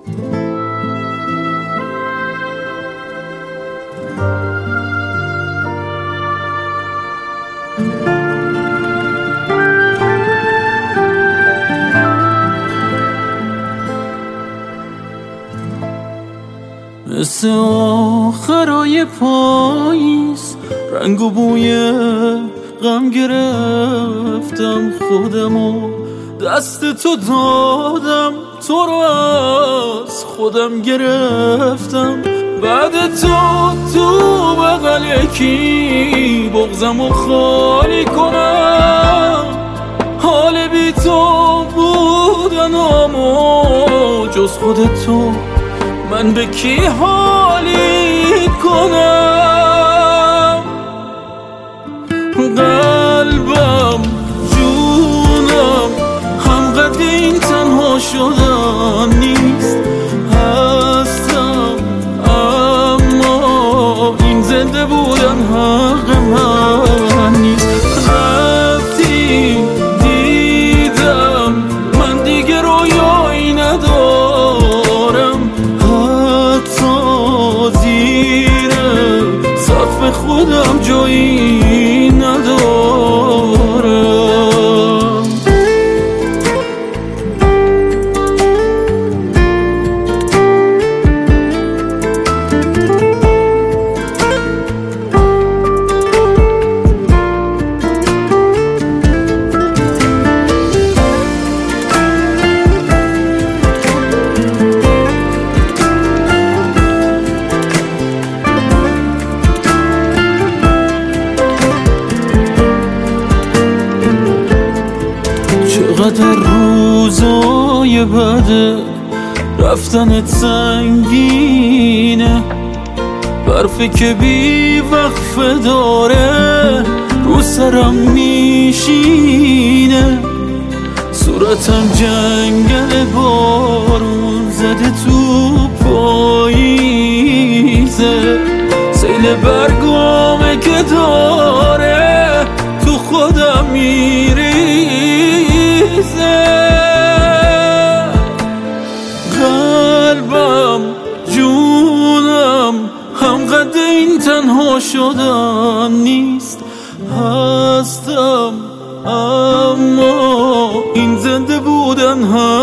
مثل آخرای پاییز رنگ و بوی غم گرفتم خودمو، دست تو دادم، تو رو از خودم گرفتم. بعد تو بغل یکی بغضمو خالی کنم، حال بی تو بودنامو جز خود تو من به کی حالی کنم؟ قلبم جونم همقدر این تنها شدن نیست، هستم اما این زنده بودن حق من نیست. رفتی دیدم من دیگه رویایی ندارم، زیر سقف خودم جایی ندارم. چقدر روزای بده رفتنت سنگینه، برفی که بی وقفه داره رو سرم میشینه، صورتم جنگل بارون زده تو پاییزه، سیل برگامه که داره تو خودم قلبم جونم همقدر این تنها شدن نیست، هستم اما این زنده بودن